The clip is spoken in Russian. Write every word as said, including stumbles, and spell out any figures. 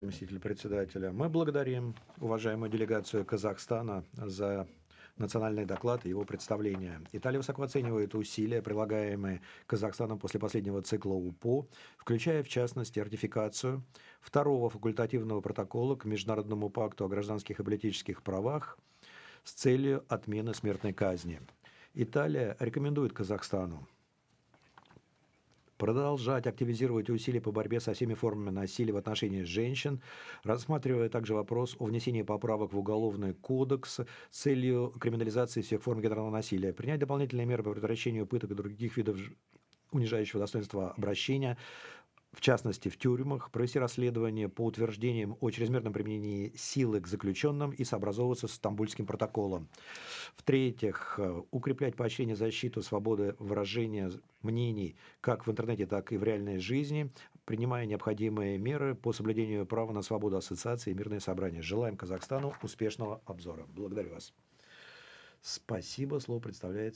Заместитель председателя. Мы благодарим уважаемую делегацию Казахстана за национальный доклад и его представление. Италия высоко оценивает усилия, прилагаемые Казахстаном после последнего цикла УПО, включая, в частности, ратификацию второго факультативного протокола к Международному пакту о гражданских и политических правах с целью отмены смертной казни. Италия рекомендует Казахстану продолжать активизировать усилия по борьбе со всеми формами насилия в отношении женщин, рассматривая также вопрос о внесении поправок в Уголовный кодекс с целью криминализации всех форм гендерного насилия, принять дополнительные меры по предотвращению пыток и других видов унижающего достоинства обращения, в частности, в тюрьмах, провести расследование по утверждениям о чрезмерном применении силы к заключенным и сообразовываться с Стамбульским протоколом. В-третьих, укреплять поощрение защиту свободы выражения мнений как в интернете, так и в реальной жизни, принимая необходимые меры по соблюдению права на свободу ассоциации и мирные собрания. Желаем Казахстану успешного обзора. Благодарю вас. Спасибо. Слово представляется